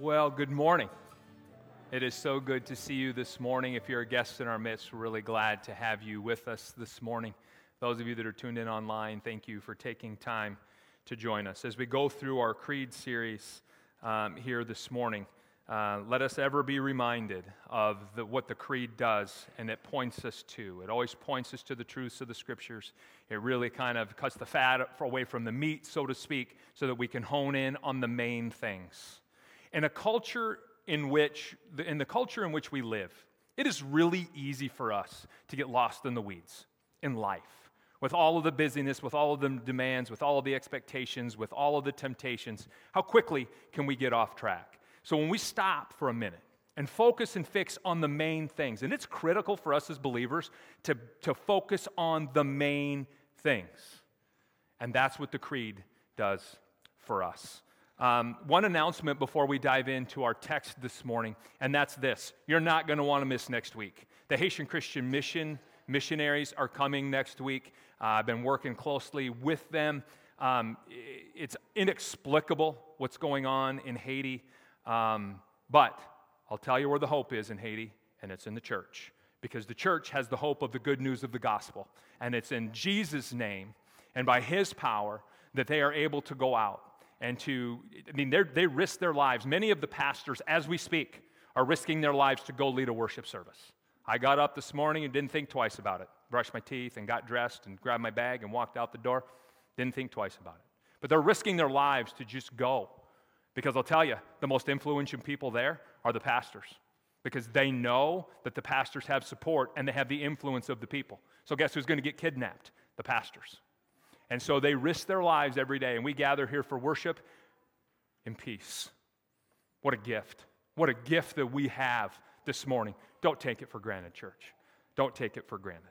Well, good morning. It is so good to see you this morning. If you're a guest in our midst, we're really glad to have you with us this morning. Those of you that are tuned in online, thank you for taking time to join us. As we go through our Creed series here this morning, let us ever be reminded of what the Creed does and it points us to. It always points us to the truths of the Scriptures. It really kind of cuts the fat away from the meat, so to speak, so that we can hone in on the main things. In the culture in which we live, it is really easy for us to get lost in the weeds in life. With all of the busyness, with all of the demands, with all of the expectations, with all of the temptations, how quickly can we get off track? So when we stop for a minute and focus and fix on the main things, and it's critical for us as believers to focus on the main things. And that's what the Creed does for us. One announcement before we dive into our text this morning, and that's this. You're not going to want to miss next week. The Haitian Christian missionaries are coming next week. I've been working closely with them. It's inexplicable what's going on in Haiti, but I'll tell you where the hope is in Haiti, and it's in the church, because the church has the hope of the good news of the gospel, and it's in Jesus' name and by His power that they are able to go out. And they risk their lives. Many of the pastors, as we speak, are risking their lives to go lead a worship service. I got up this morning and didn't think twice about it. Brushed my teeth and got dressed and grabbed my bag and walked out the door. Didn't think twice about it. But they're risking their lives to just go. Because I'll tell you, the most influential people there are the pastors. Because they know that the pastors have support and they have the influence of the people. So guess who's going to get kidnapped? The pastors. And so they risk their lives every day, and we gather here for worship in peace. What a gift. What a gift that we have this morning. Don't take it for granted, church. Don't take it for granted.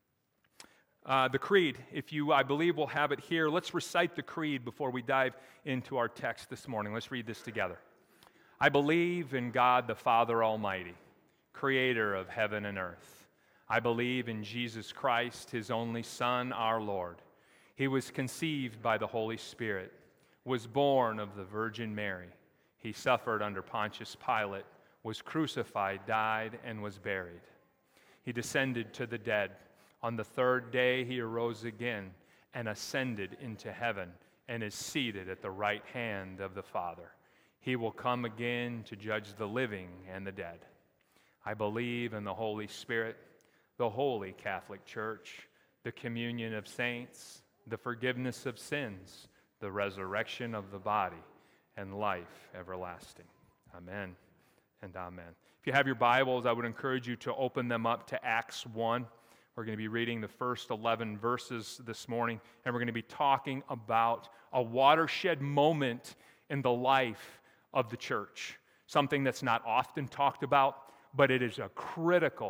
The Creed, I believe we'll have it here. Let's recite the Creed before we dive into our text this morning. Let's read this together. I believe in God the Father Almighty, creator of heaven and earth. I believe in Jesus Christ, His only Son, our Lord. He was conceived by the Holy Spirit, was born of the Virgin Mary. He suffered under Pontius Pilate, was crucified, died, and was buried. He descended to the dead. On the third day he arose again and ascended into heaven and is seated at the right hand of the Father. He will come again to judge the living and the dead. I believe in the Holy Spirit, the Holy Catholic Church, the communion of saints, the forgiveness of sins, the resurrection of the body, and life everlasting. Amen and amen. If you have your Bibles, I would encourage you to open them up to Acts 1. We're going to be reading the first 11 verses this morning, and we're going to be talking about a watershed moment in the life of the church. Something that's not often talked about, but it is a critical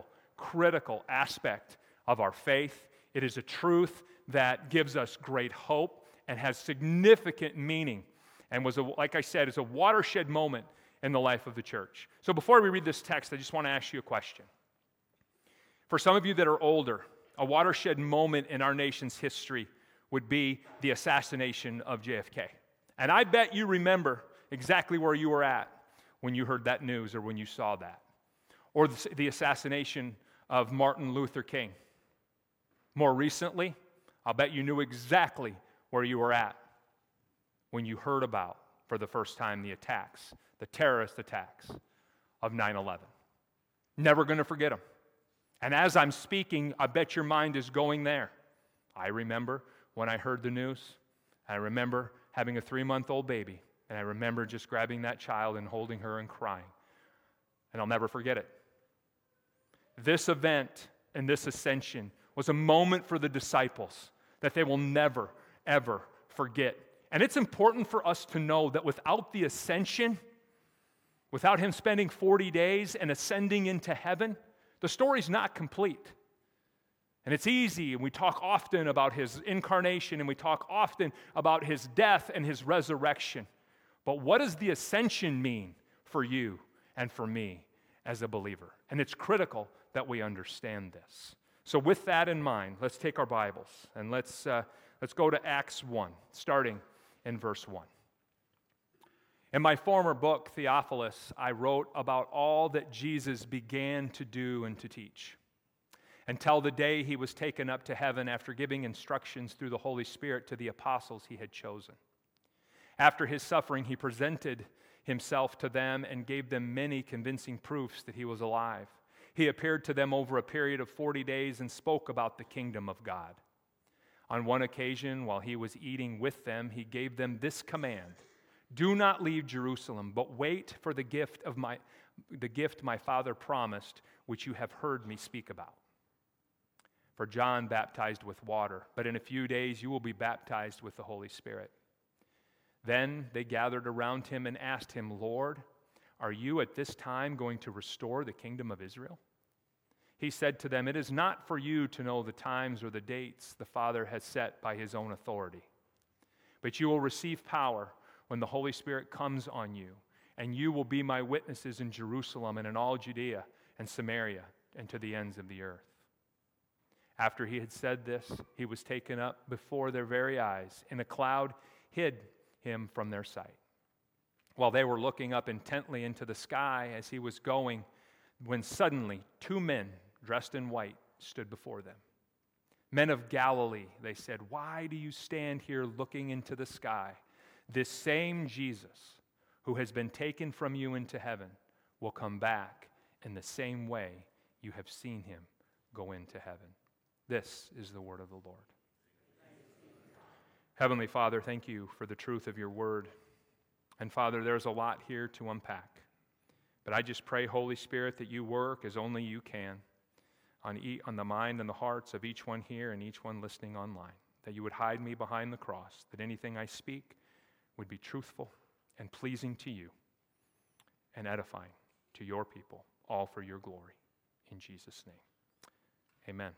aspect of our faith. It is a truth that gives us great hope and has significant meaning and like I said, is a watershed moment in the life of the church. So before we read this text, I just want to ask you a question. For some of you that are older, a watershed moment in our nation's history would be the assassination of JFK. And I bet you remember exactly where you were at when you heard that news or when you saw that. Or the assassination of Martin Luther King. More recently, I'll bet you knew exactly where you were at when you heard about, for the first time, the terrorist attacks of 9/11. Never going to forget them. And as I'm speaking, I bet your mind is going there. I remember when I heard the news. I remember having a 3-month-old baby, and I remember just grabbing that child and holding her and crying. And I'll never forget it. This event and this ascension was a moment for the disciples that they will never, ever forget. And it's important for us to know that without the ascension, without Him spending 40 days and ascending into heaven, the story's not complete. And it's easy, and we talk often about His incarnation, and we talk often about His death and His resurrection. But what does the ascension mean for you and for me as a believer? And it's critical that we understand this. So with that in mind, let's take our Bibles and let's go to Acts 1, starting in verse 1. In my former book, Theophilus, I wrote about all that Jesus began to do and to teach, until the day he was taken up to heaven after giving instructions through the Holy Spirit to the apostles he had chosen. After his suffering, he presented himself to them and gave them many convincing proofs that he was alive. He appeared to them over a period of 40 days and spoke about the kingdom of God. On one occasion, while he was eating with them, he gave them this command: "Do not leave Jerusalem, but wait for the gift my Father promised, which you have heard me speak about. For John baptized with water, but in a few days you will be baptized with the Holy Spirit." Then they gathered around him and asked him, "Lord, are you at this time going to restore the kingdom of Israel?" He said to them, "It is not for you to know the times or the dates the Father has set by his own authority. But you will receive power when the Holy Spirit comes on you, and you will be my witnesses in Jerusalem and in all Judea and Samaria and to the ends of the earth." After he had said this, he was taken up before their very eyes, and a cloud hid him from their sight. While they were looking up intently into the sky as he was going, when suddenly 2 men dressed in white stood before them. "Men of Galilee," they said, "why do you stand here looking into the sky? This same Jesus who has been taken from you into heaven will come back in the same way you have seen him go into heaven." This is the word of the Lord. Heavenly Father, thank you for the truth of your word. And Father, there's a lot here to unpack. But I just pray, Holy Spirit, that you work as only you can on the mind and the hearts of each one here and each one listening online. That you would hide me behind the cross, that anything I speak would be truthful and pleasing to you and edifying to your people, all for your glory. In Jesus' name, amen.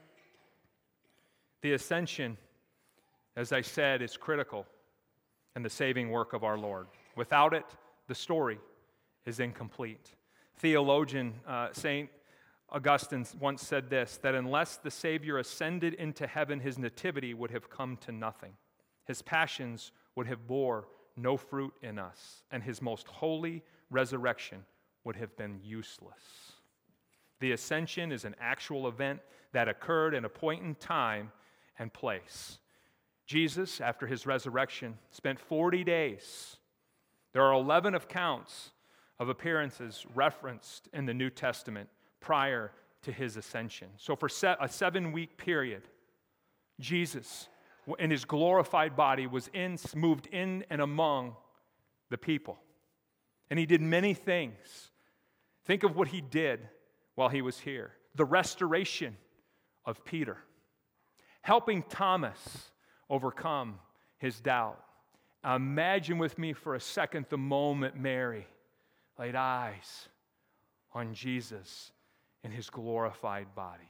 The ascension, as I said, is critical in the saving work of our Lord. Without it, the story is incomplete. Theologian St. Augustine once said this, that unless the Savior ascended into heaven, his nativity would have come to nothing. His passions would have bore no fruit in us, and his most holy resurrection would have been useless. The ascension is an actual event that occurred in a point in time and place. Jesus, after his resurrection, spent 40 days. There are 11 accounts of appearances referenced in the New Testament prior to his ascension. So for a 7-week period, Jesus, in his glorified body, moved in and among the people. And he did many things. Think of what he did while he was here. The restoration of Peter. Helping Thomas overcome his doubt. Imagine with me for a second the moment Mary laid eyes on Jesus in his glorified body.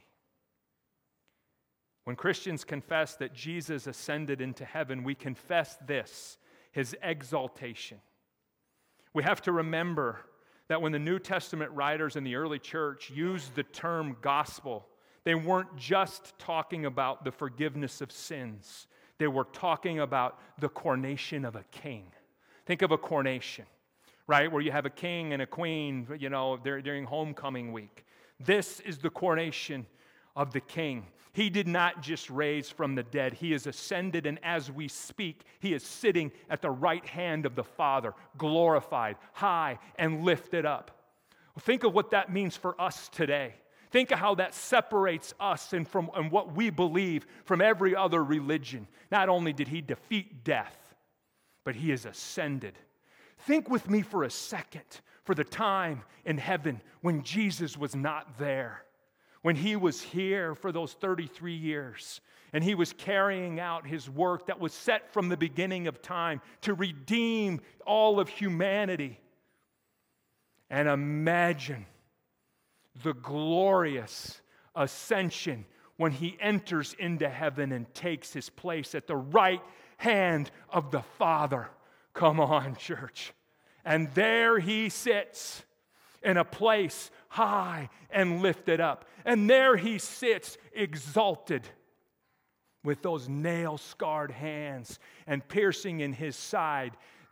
When Christians confess that Jesus ascended into heaven, we confess this, his exaltation. We have to remember that when the New Testament writers in the early church used the term gospel, they weren't just talking about the forgiveness of sins. They were talking about the coronation of a king. Think of a coronation, right? Where you have a king and a queen, during homecoming week. This is the coronation of the king. He did not just raise from the dead. He is ascended, and as we speak, he is sitting at the right hand of the Father, glorified, high, and lifted up. Think of what that means for us today. Think of how that separates us and what we believe from every other religion. Not only did he defeat death, but he is ascended. Think with me for a second for the time in heaven when Jesus was not there. When he was here for those 33 years, and he was carrying out his work that was set from the beginning of time to redeem all of humanity. And imagine the glorious ascension when he enters into heaven and takes his place at the right hand of the Father. Come on, church. And there he sits in a place high and lifted up. And there he sits exalted with those nail-scarred hands and piercing in his side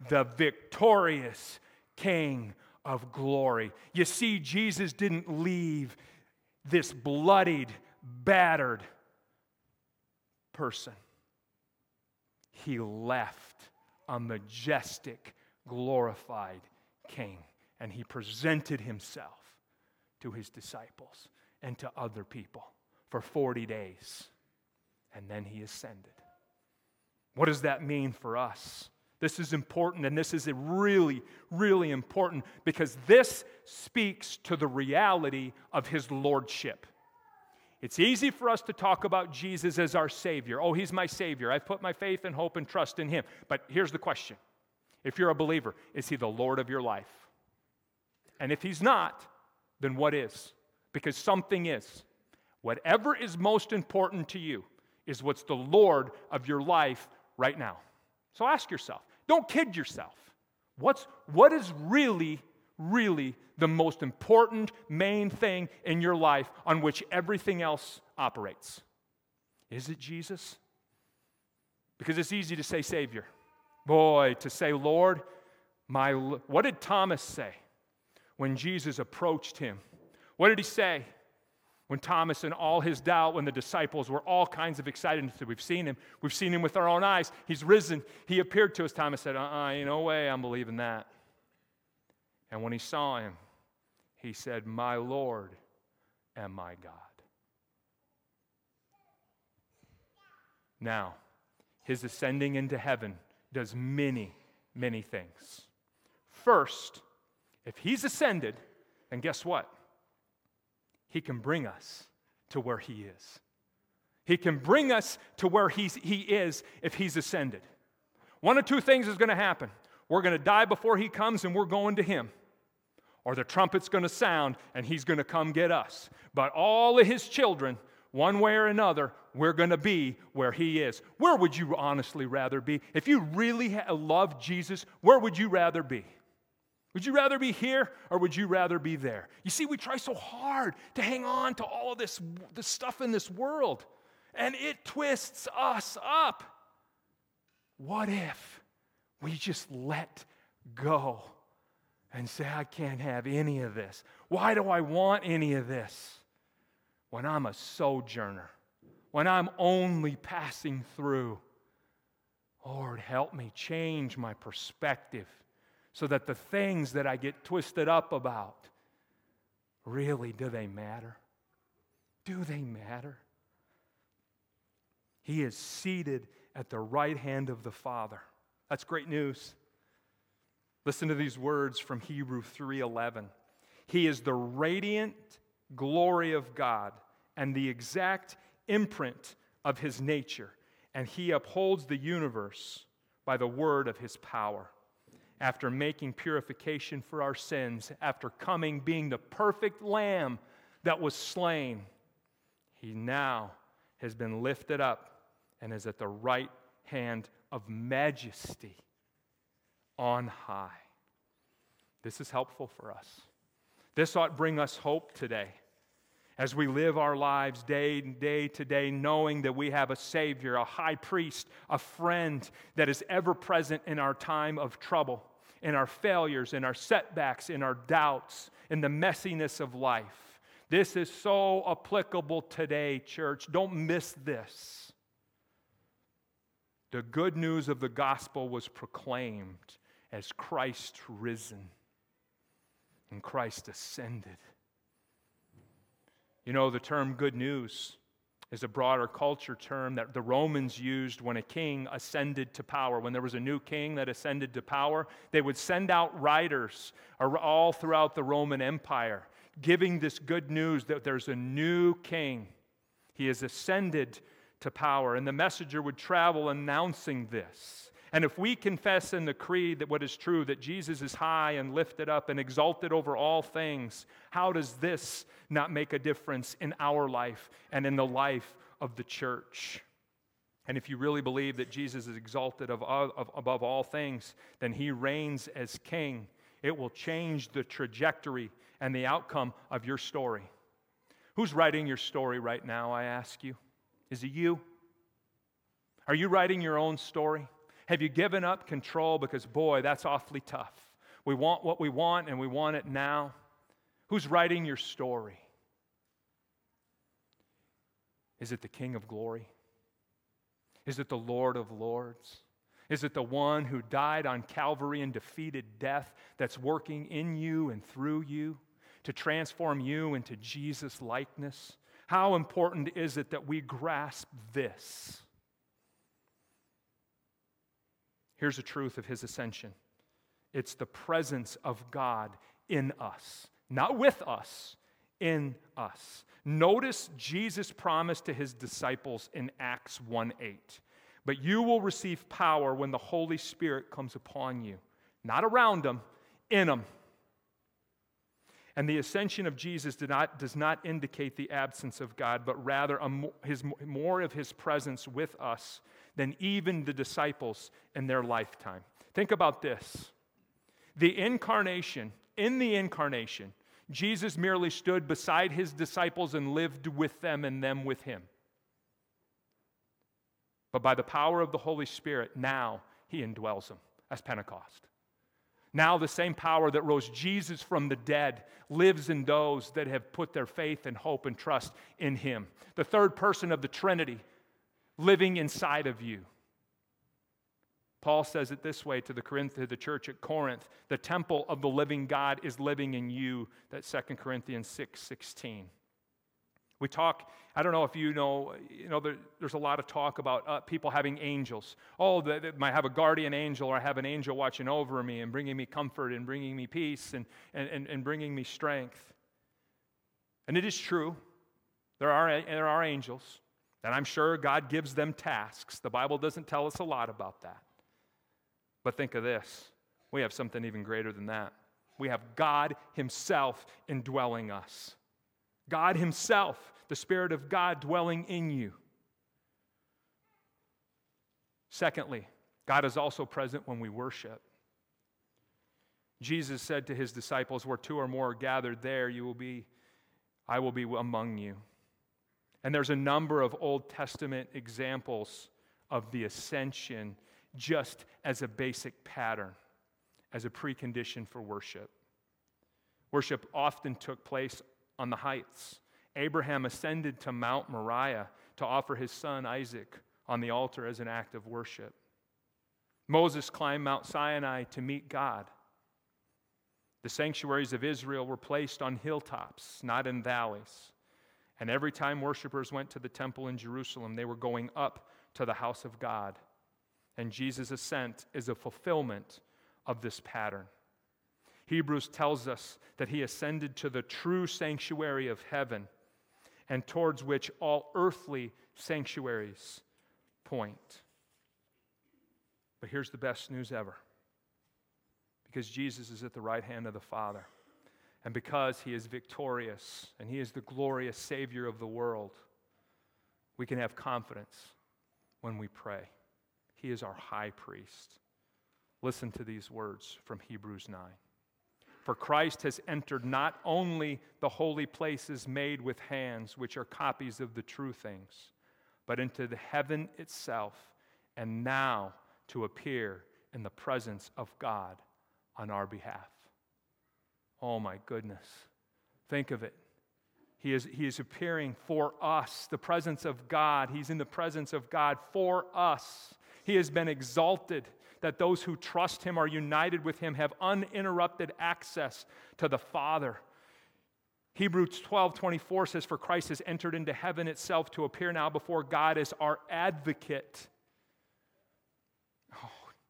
the victorious King of glory. You see, Jesus didn't leave this bloodied, battered person. He left a majestic, glorified King, and he presented himself to his disciples and to other people for 40 days, and then he ascended. What does that mean for us? This is important, and this is really, really important because this speaks to the reality of his lordship. It's easy for us to talk about Jesus as our Savior. Oh, he's my Savior. I've put my faith and hope and trust in him. But here's the question. If you're a believer, is he the Lord of your life? And if he's not, then what is? Because something is. Whatever is most important to you is what's the Lord of your life right now. So ask yourself. Don't kid yourself. What is really the most important main thing in your life on which everything else operates? Is it Jesus? Because it's easy to say Savior. Boy, to say Lord, what did Thomas say when Jesus approached him? What did he say? When Thomas, in all his doubt, when the disciples were all kinds of excited, and said, we've seen him with our own eyes, he's risen, he appeared to us. Thomas said, no way I'm believing that. And when he saw him, he said, my Lord and my God. Now, his ascending into heaven does many, many things. First, if he's ascended, then guess what? He can bring us to where he is. He can bring us to where he is if he's ascended. One of two things is going to happen. We're going to die before he comes and we're going to him. Or the trumpet's going to sound and he's going to come get us. But all of his children, one way or another, we're going to be where he is. Where would you honestly rather be? If you really love Jesus, where would you rather be? Would you rather be here or would you rather be there? You see, we try so hard to hang on to all of this stuff in this world, and it twists us up. What if we just let go and say, I can't have any of this? Why do I want any of this? When I'm a sojourner, when I'm only passing through. Lord, help me change my perspective so that the things that I get twisted up about, really, do they matter? Do they matter? He is seated at the right hand of the Father. That's great news. Listen to these words from Hebrews 3:11. He is the radiant glory of God and the exact imprint of his nature, and he upholds the universe by the word of his power. After making purification for our sins, after coming, being the perfect lamb that was slain, he now has been lifted up and is at the right hand of majesty on high. This is helpful for us. This ought to bring us hope today as we live our lives day to day, knowing that we have a Savior, a high priest, a friend that is ever present in our time of trouble, in our failures, in our setbacks, in our doubts, in the messiness of life. This is so applicable today, church. Don't miss this. The good news of the gospel was proclaimed as Christ risen and Christ ascended. You know, the term good news is a broader culture term that the Romans used when a king ascended to power. When there was a new king that ascended to power, they would send out riders all throughout the Roman Empire, giving this good news that there's a new king. He has ascended to power, and the messenger would travel announcing this. And if we confess in the creed that what is true, that Jesus is high and lifted up and exalted over all things, how does this not make a difference in our life and in the life of the church? And if you really believe that Jesus is exalted above all things, then he reigns as king. It will change the trajectory and the outcome of your story. Who's writing your story right now, I ask you? Is it you? Are you writing your own story? Have you given up control because, boy, that's awfully tough? We want what we want and we want it now. Who's writing your story? Is it the King of Glory? Is it the Lord of Lords? Is it the one who died on Calvary and defeated death that's working in you and through you to transform you into Jesus' likeness? How important is it that we grasp this? Here's the truth of his ascension. It's the presence of God in us, not with us, in us. Notice Jesus' promise to his disciples in Acts 1:8. But you will receive power when the Holy Spirit comes upon you. Not around them, in them. And the ascension of Jesus does not indicate the absence of God, but rather more of his presence with us than even the disciples in their lifetime. Think about this. In the incarnation, Jesus merely stood beside his disciples and lived with them and them with him. But by the power of the Holy Spirit, now he indwells them. That's Pentecost. Now the same power that rose Jesus from the dead lives in those that have put their faith and hope and trust in him. The third person of the Trinity living inside of you. Paul says it this way to the church at Corinth: the temple of the living God is living in you. That's 2 Corinthians 6:16. We talk, I don't know if you know there's a lot of talk about people having angels. Oh, they might have a guardian angel, or I have an angel watching over me and bringing me comfort and bringing me peace and bringing me strength. And it is true. There are angels, and I'm sure God gives them tasks. The Bible doesn't tell us a lot about that. But think of this. We have something even greater than that. We have God himself indwelling us. God himself, the Spirit of God dwelling in you. Secondly, God is also present when we worship. Jesus said to his disciples, where two or more are gathered, there I will be among you. And there's a number of Old Testament examples of the ascension just as a basic pattern, as a precondition for worship. Worship often took place on the heights. Abraham ascended to Mount Moriah to offer his son Isaac on the altar as an act of worship. Moses climbed Mount Sinai to meet God. The sanctuaries of Israel were placed on hilltops, not in valleys. And every time worshipers went to the temple in Jerusalem, they were going up to the house of God. And Jesus' ascent is a fulfillment of this pattern. Hebrews tells us that he ascended to the true sanctuary of heaven, and towards which all earthly sanctuaries point. But here's the best news ever. Because Jesus is at the right hand of the Father, and because he is victorious and he is the glorious Savior of the world, we can have confidence when we pray. He is our high priest. Listen to these words from Hebrews 9. For Christ has entered not only the holy places made with hands, which are copies of the true things, but into the heaven itself, and now to appear in the presence of God on our behalf. Oh my goodness. Think of it. He is appearing for us, the presence of God. He's in the presence of God for us. He has been exalted, that those who trust him are united with him, have uninterrupted access to the Father. Hebrews 12:24 says, for Christ has entered into heaven itself to appear now before God as our advocate. Oh,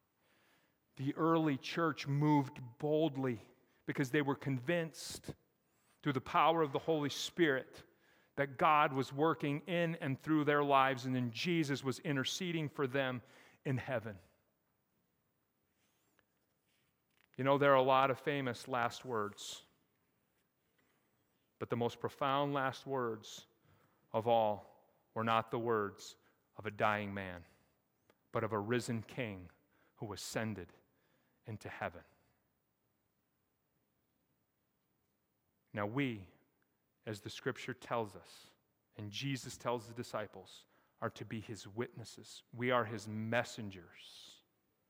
the early church moved boldly because they were convinced through the power of the Holy Spirit that God was working in and through their lives, and then Jesus was interceding for them in heaven. You know, there are a lot of famous last words, but the most profound last words of all were not the words of a dying man, but of a risen king who ascended into heaven. Now we, as the scripture tells us, and Jesus tells the disciples, are to be his witnesses. We are his messengers.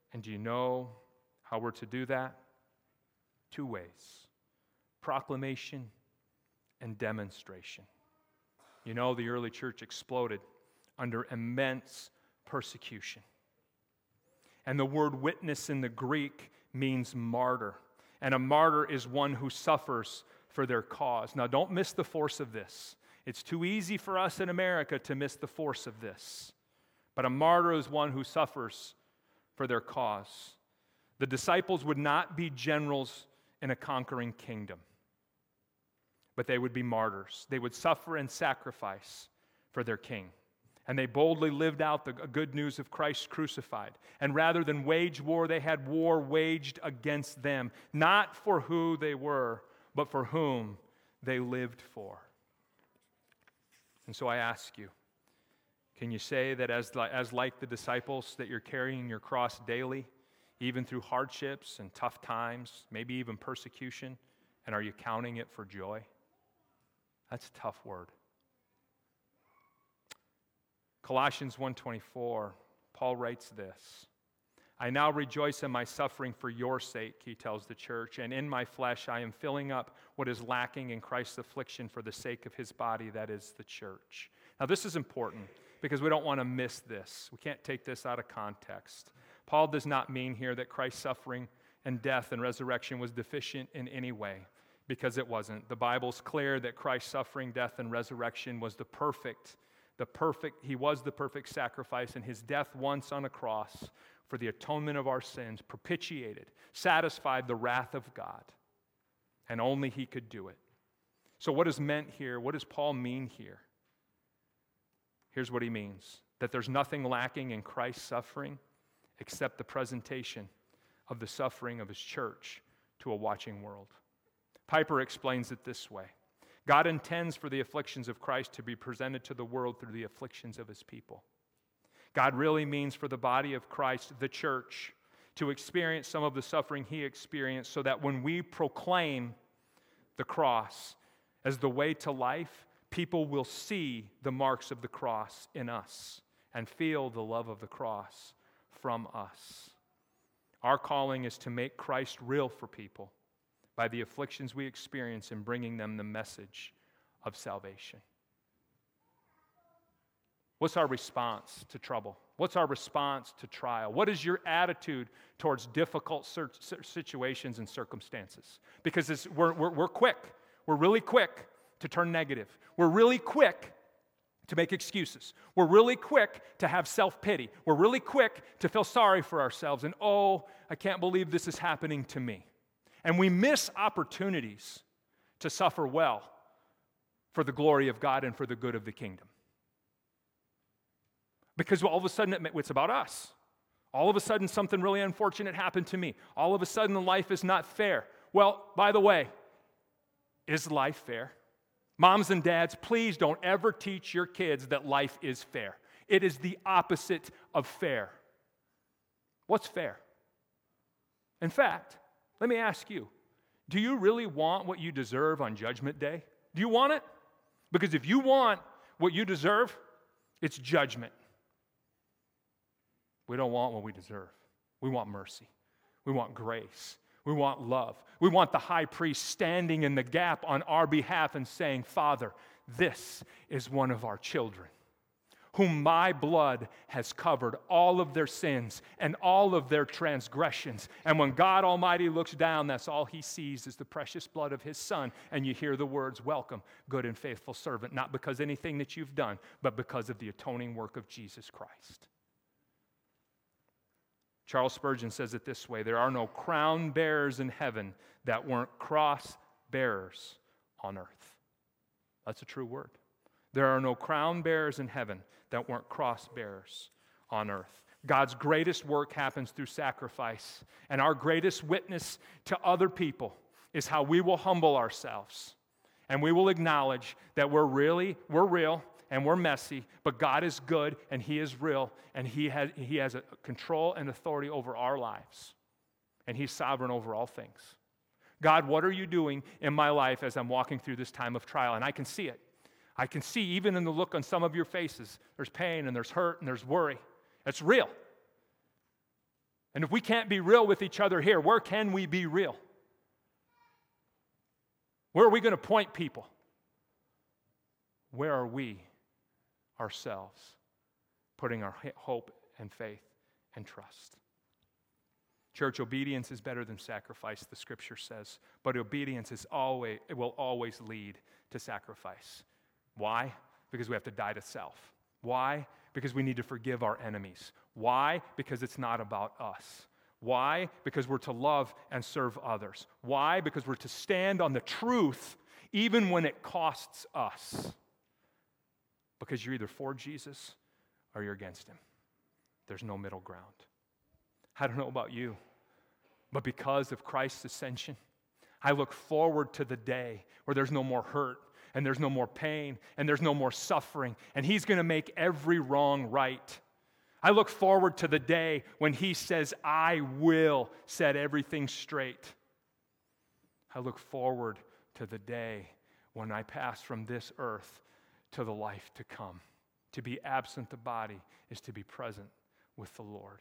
And do you know how we're to do that? 2 ways: proclamation and demonstration. You know, the early church exploded under immense persecution. And the word witness in the Greek means martyr. And a martyr is one who suffers for their cause. Now, don't miss the force of this. It's too easy for us in America to miss the force of this. But a martyr is one who suffers for their cause. The disciples would not be generals in a conquering kingdom, but they would be martyrs. They would suffer and sacrifice for their king. And they boldly lived out the good news of Christ crucified. And rather than wage war, they had war waged against them, not for who they were, but for whom they lived for. And so I ask you, can you say that as like the disciples, that you're carrying your cross daily, even through hardships and tough times, maybe even persecution, and are you counting it for joy? That's a tough word. Colossians 1:24, Paul writes this: I now rejoice in my suffering for your sake, he tells the church, and in my flesh I am filling up what is lacking in Christ's affliction for the sake of his body, that is the church. Now this is important because we don't want to miss this. We can't take this out of context. Paul does not mean here that Christ's suffering and death and resurrection was deficient in any way, because it wasn't. The Bible's clear that Christ's suffering, death, and resurrection was he was the perfect sacrifice, and his death once on a cross for the atonement of our sins propitiated, satisfied the wrath of God, and only he could do it. So what is meant here? What does Paul mean here? Here's what he means: that there's nothing lacking in Christ's suffering except the presentation of the suffering of his church to a watching world. Piper explains it this way: God intends for the afflictions of Christ to be presented to the world through the afflictions of his people. God really means for the body of Christ, the church, to experience some of the suffering he experienced, so that when we proclaim the cross as the way to life, people will see the marks of the cross in us and feel the love of the cross from us. Our calling is to make Christ real for people by the afflictions we experience in bringing them the message of salvation. What's our response to trouble? What's our response to trial? What is your attitude towards difficult situations and circumstances? Because we're quick. We're really quick to turn negative. We're really quick to make excuses. We're really quick to have self-pity. We're really quick to feel sorry for ourselves. And oh, I can't believe this is happening to me. And we miss opportunities to suffer well for the glory of God and for the good of the kingdom. Because all of a sudden it's about us. All of a sudden something really unfortunate happened to me. All of a sudden life is not fair. Well, by the way, is life fair? Moms and dads, please don't ever teach your kids that life is fair. It is the opposite of fair. What's fair? In fact, let me ask you, do you really want what you deserve on Judgment Day? Do you want it? Because if you want what you deserve, it's judgment. We don't want what we deserve. We want mercy. We want grace. We want love. We want the high priest standing in the gap on our behalf and saying, Father, this is one of our children, whom my blood has covered all of their sins and all of their transgressions. And when God Almighty looks down, that's all he sees is the precious blood of his Son. And you hear the words, welcome, good and faithful servant, not because anything that you've done, but because of the atoning work of Jesus Christ. Charles Spurgeon says it this way: there are no crown bearers in heaven that weren't cross bearers on earth. That's a true word. There are no crown bearers in heaven that weren't cross bearers on earth. God's greatest work happens through sacrifice, and our greatest witness to other people is how we will humble ourselves, and we will acknowledge that we're real, and we're messy, but God is good, and he is real, and he has a control and authority over our lives, and he's sovereign over all things. God, what are you doing in my life as I'm walking through this time of trial? And I can see it. I can see even in the look on some of your faces, there's pain and there's hurt and there's worry. It's real. And if we can't be real with each other here, where can we be real? Where are we going to point people? Where are we ourselves putting our hope and faith and trust? Church, obedience is better than sacrifice, the scripture says. But obedience it will always lead to sacrifice. Why? Because we have to die to self. Why? Because we need to forgive our enemies. Why? Because it's not about us. Why? Because we're to love and serve others. Why? Because we're to stand on the truth even when it costs us. Because you're either for Jesus or you're against him. There's no middle ground. I don't know about you, but because of Christ's ascension, I look forward to the day where there's no more hurt, and there's no more pain, and there's no more suffering, and he's going to make every wrong right. I look forward to the day when he says, I will set everything straight. I look forward to the day when I pass from this earth to the life to come. To be absent the body is to be present with the Lord.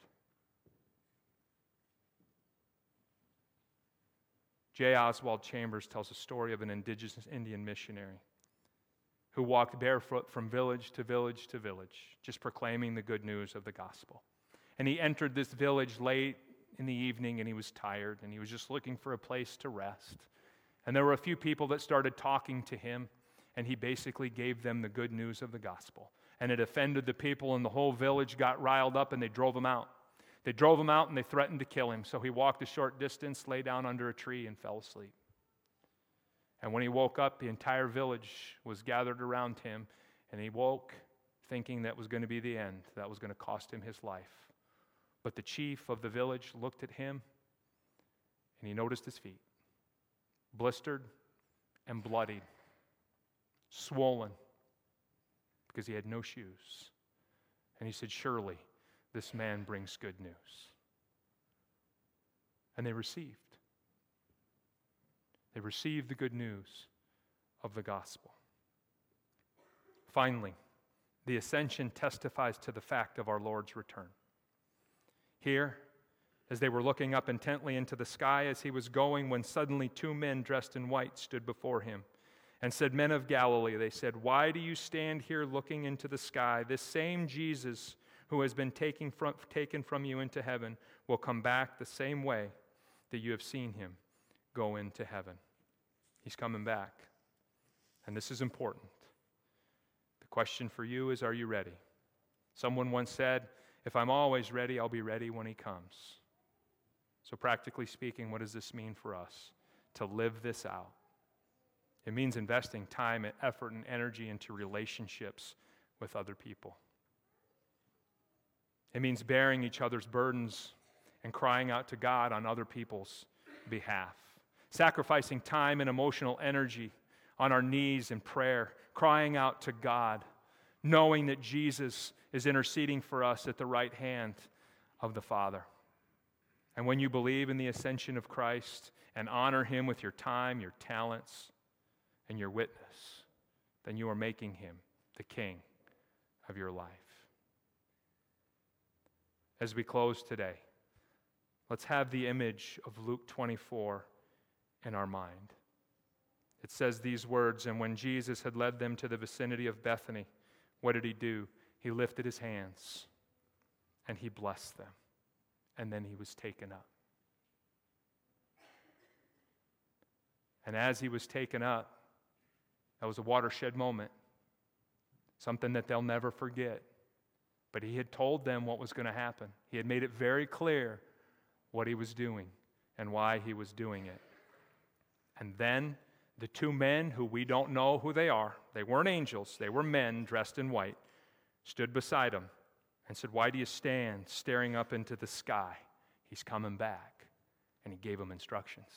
J. Oswald Chambers tells a story of an indigenous Indian missionary who walked barefoot from village to village to village, just proclaiming the good news of the gospel. And he entered this village late in the evening, and he was tired, and he was just looking for a place to rest. And there were a few people that started talking to him, and he basically gave them the good news of the gospel. And it offended the people, and the whole village got riled up, and they drove him out. They drove him out, and they threatened to kill him. So he walked a short distance, lay down under a tree, and fell asleep. And when he woke up, the entire village was gathered around him, and he woke thinking that was going to be the end, that was going to cost him his life. But the chief of the village looked at him, and he noticed his feet, blistered and bloodied, swollen, because he had no shoes. And he said, surely this man brings good news. And they received. They received the good news of the gospel. Finally, the ascension testifies to the fact of our Lord's return. Here, as they were looking up intently into the sky as he was going, when suddenly two men dressed in white stood before him and said, Men of Galilee, they said, why do you stand here looking into the sky? This same Jesus who has been taken from you into heaven will come back the same way that you have seen him go into heaven. He's coming back. And this is important. The question for you is, are you ready? Someone once said, if I'm always ready, I'll be ready when he comes. So practically speaking, what does this mean for us? To live this out. It means investing time and effort and energy into relationships with other people. It means bearing each other's burdens and crying out to God on other people's behalf. Sacrificing time and emotional energy on our knees in prayer, crying out to God, knowing that Jesus is interceding for us at the right hand of the Father. And when you believe in the ascension of Christ and honor him with your time, your talents, and your witness, then you are making him the king of your life. As we close today, let's have the image of Luke 24 in our mind. It says these words, and when Jesus had led them to the vicinity of Bethany, what did he do? He lifted his hands and he blessed them, and then he was taken up. And as he was taken up, that was a watershed moment, something that they'll never forget. But he had told them what was going to happen. He had made it very clear what he was doing and why he was doing it. And then the two men, who we don't know who they weren't angels, they were men dressed in white, stood beside him and said, why do you stand staring up into the sky? He's coming back. And he gave them instructions.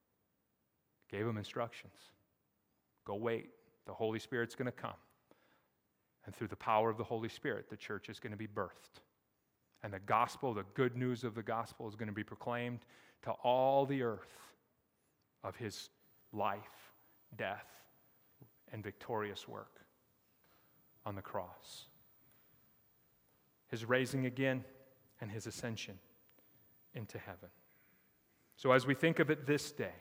Go wait. The Holy Spirit's going to come. And through the power of the Holy Spirit, the church is going to be birthed. And the gospel, the good news of the gospel, is going to be proclaimed to all the earth of his life, death, and victorious work on the cross. His raising again and his ascension into heaven. So as we think of it this day,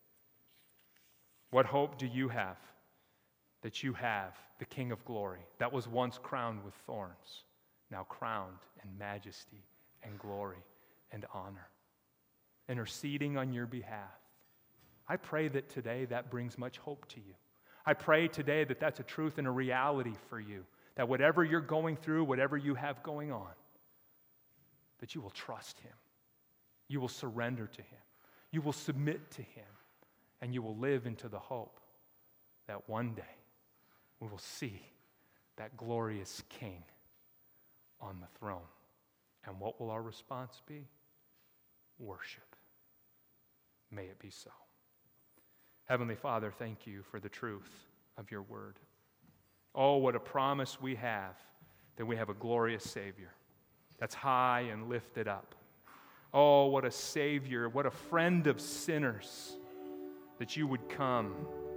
what hope do you have that you have the King of glory that was once crowned with thorns, now crowned in majesty and glory and honor, interceding on your behalf? I pray that today that brings much hope to you. I pray today that that's a truth and a reality for you, that whatever you're going through, whatever you have going on, that you will trust Him. You will surrender to Him. You will submit to Him. And you will live into the hope that one day we will see that glorious King on the throne. And what will our response be? Worship. May it be so. Heavenly Father, thank you for the truth of your word. Oh, what a promise we have that we have a glorious Savior that's high and lifted up. Oh, what a Savior, what a friend of sinners, that you would come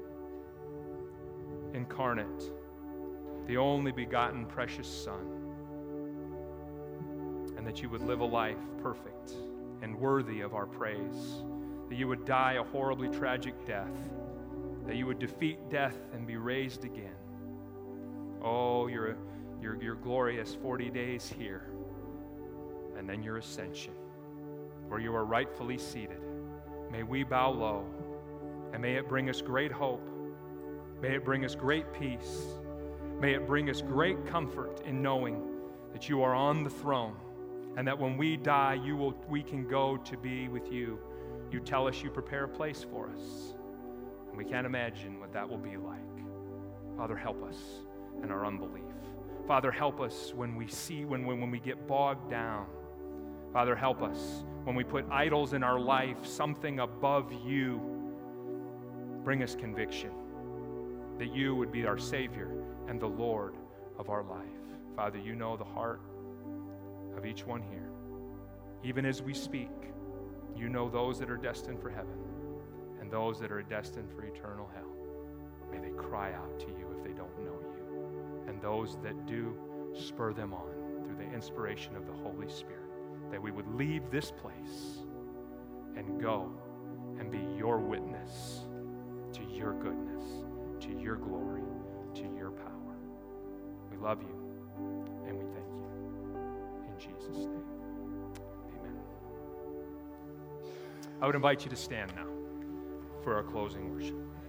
incarnate, the only begotten precious Son, and that you would live a life perfect and worthy of our praise, that you would die a horribly tragic death, that you would defeat death and be raised again. Oh, your glorious 40 days here, and then your ascension, where you are rightfully seated. May we bow low, and may it bring us great hope. May it bring us great peace. May it bring us great comfort in knowing that you are on the throne, and that when we die, we can go to be with you. You tell us you prepare a place for us, and we can't imagine what that will be like. Father, help us in our unbelief. Father, help us when we get bogged down. Father, help us when we put idols in our life, something above you. Bring us conviction that you would be our Savior and the Lord of our life. Father, you know the heart of each one here. Even as we speak, you know those that are destined for heaven and those that are destined for eternal hell. May they cry out to you if they don't know you. And those that do, spur them on through the inspiration of the Holy Spirit, that we would leave this place and go and be your witness to your goodness, to your glory, to your power. We love you and we thank you. In Jesus' name, amen. I would invite you to stand now for our closing worship.